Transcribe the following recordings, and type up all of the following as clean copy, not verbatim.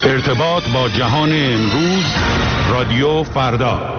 ارتباط با جهان امروز، رادیو فردا.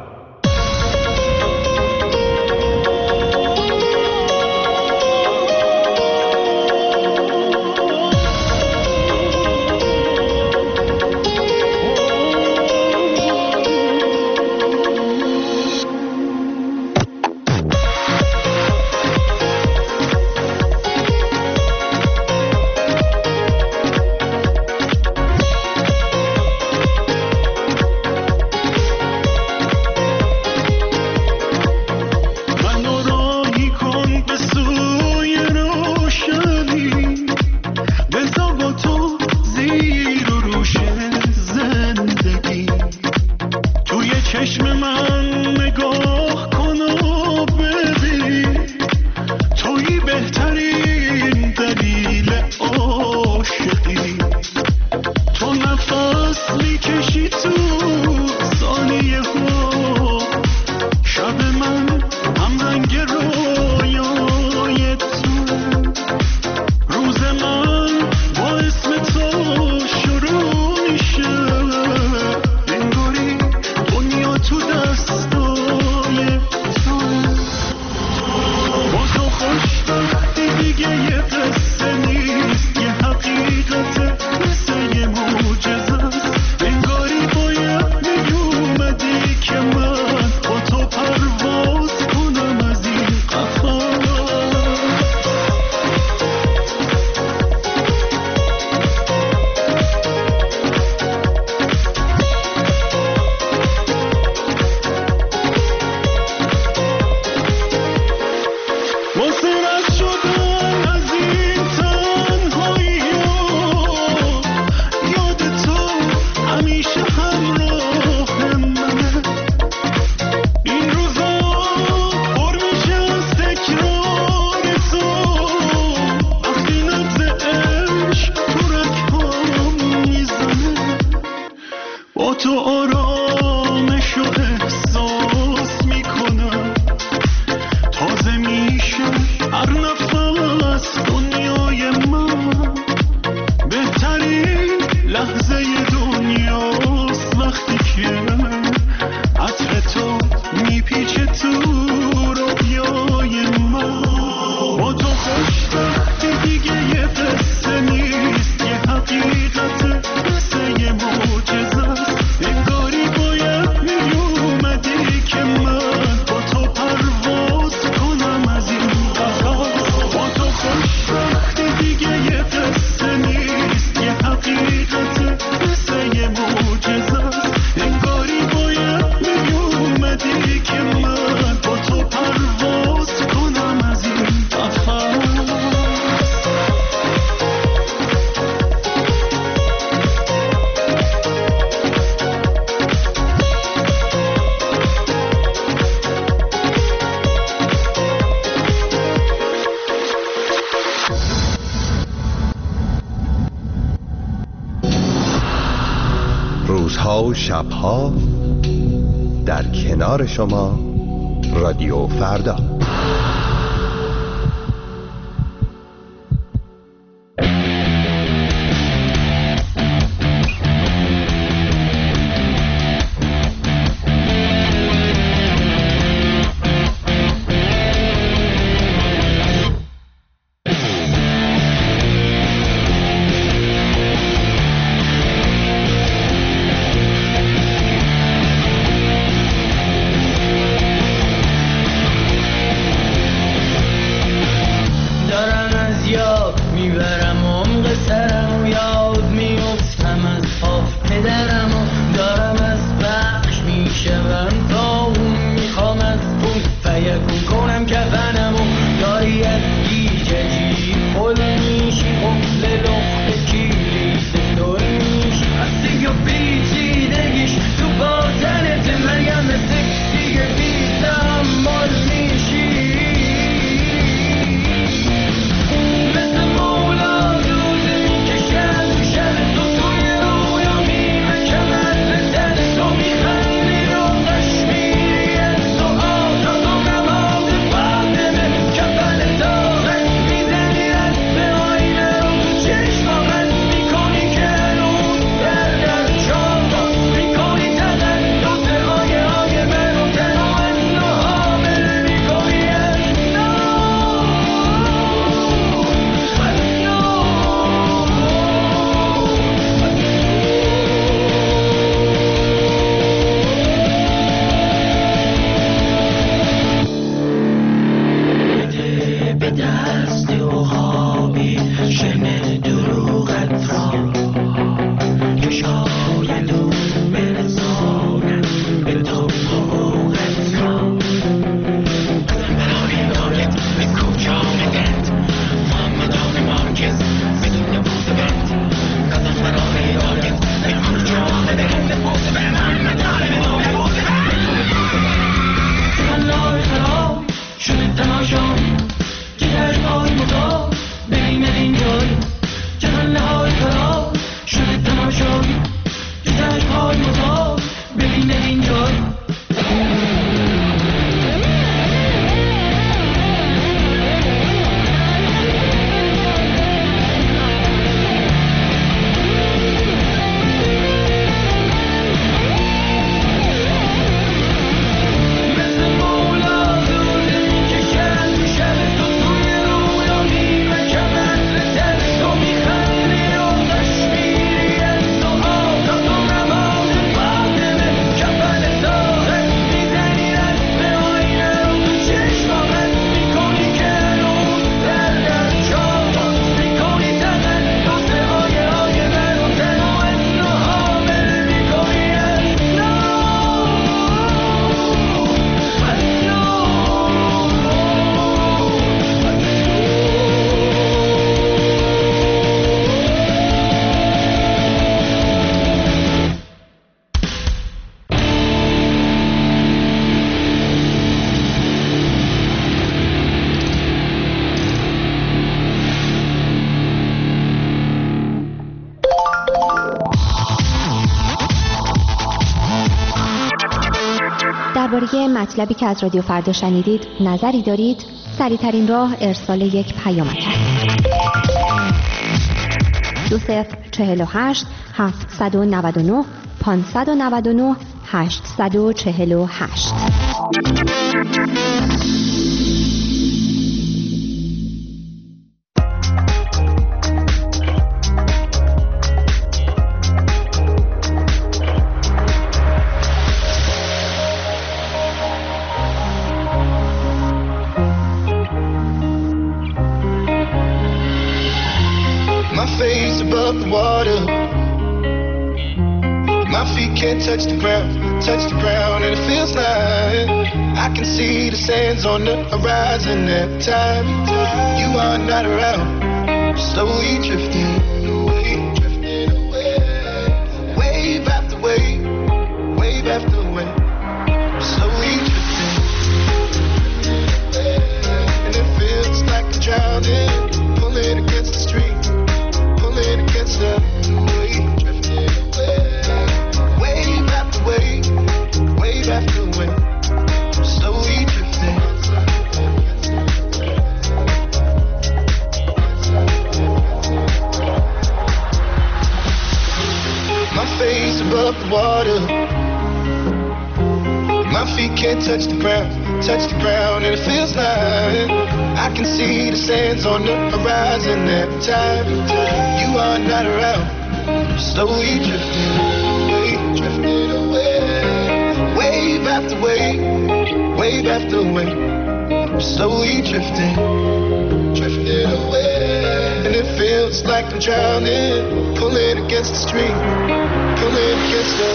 روزها و شبها در کنار شما، رادیو فردا. درباره مطلبی که از رادیو فردا شنیدید نظری دارید؟ سریع‌ترین راه ارسال یک پیامک است. 2048 799 599 848. Face above the water, my feet can't touch the ground, and it feels like I can see the sands on the horizon every time you are not around. Slowly drifting away, wave after wave, wave after wave. Slowly drifting away, and it feels like I'm drowning, pulling against the stream. Against the wave, drifting away, wave after wave, wave after wave, slowly drifting. My face above the water, my feet can't touch the ground, and it feels like I can see the sands on the horizon every time you are not around. Slowly drifting away, wave after wave, wave after wave. Slowly drifting away, and it feels like I'm drowning, pulling against the stream, pulling against the.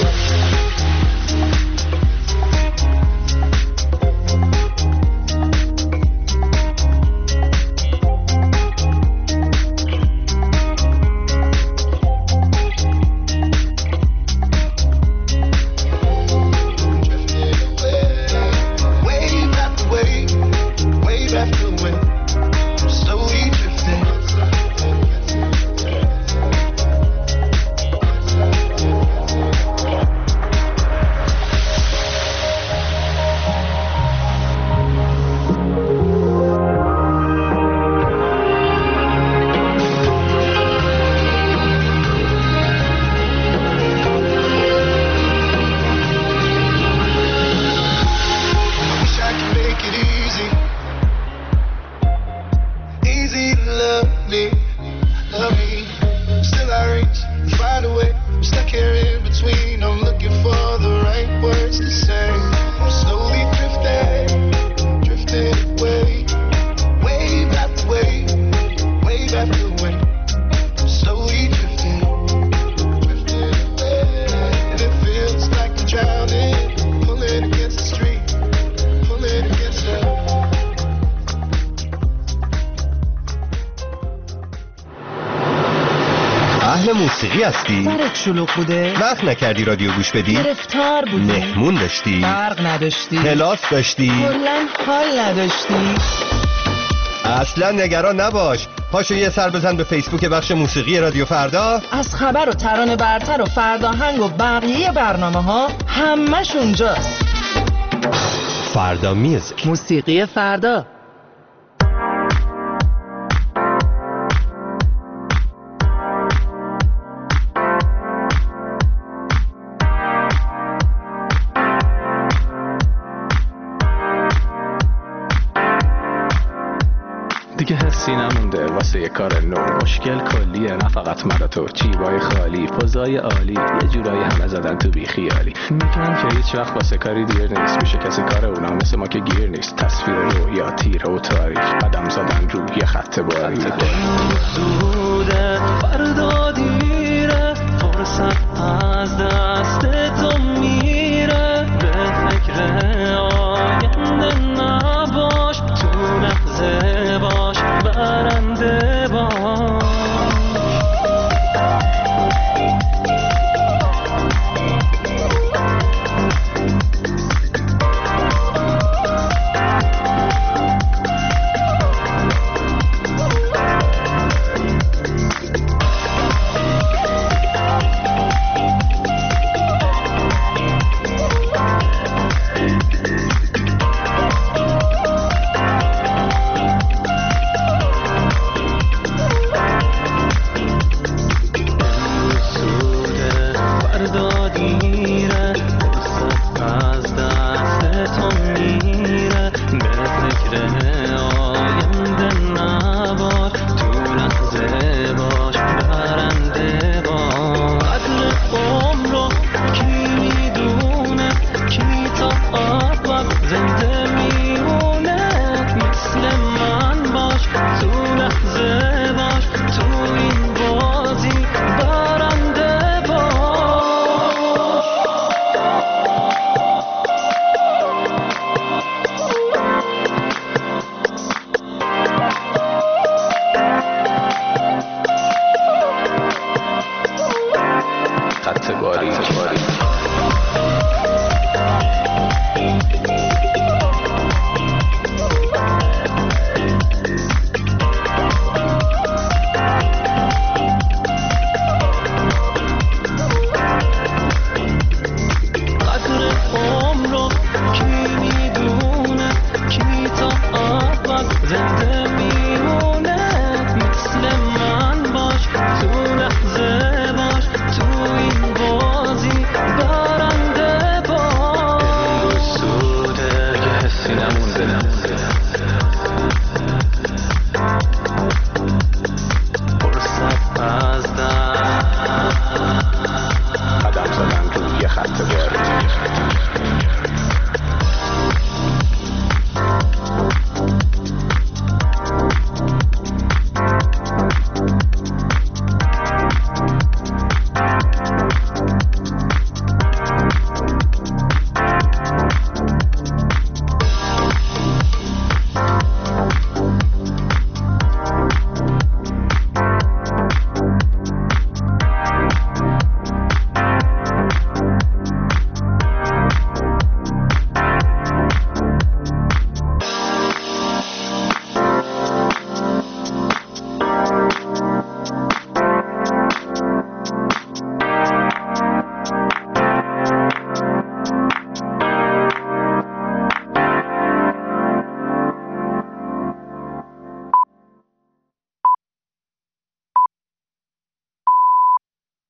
موسیقی هستی؟ سرت شلوغ بوده؟ وقت نکردی رادیو گوش بدی؟ گرفتار بودی؟ مهمون داشتی؟ برق نداشتی؟ کلاس داشتی؟ کلاً حال نداشتی؟ اصلا نگران نباش، پاشو یه سر بزن به فیسبوک بخش موسیقی رادیو فردا. از خبر و ترانه برتر و فرداهنگ و بقیه برنامه ها همش اونجاست. فردا میوزیک، موسیقی فردا. دیگه حسی نمونده واسه یه کار نو، مشکل کلیه نه فقط من و تو، جیبای خالی پوزای عالی، یه جورایی همه زدن تو بی خیالی، میگن که هیچ وقت واسه کاری دیر نیست، میشه کسی کار اونا مثل ما که گیر نیست، تصویر رویا تیره و تاریک، قدم زدن رو یه خط باریک. فردا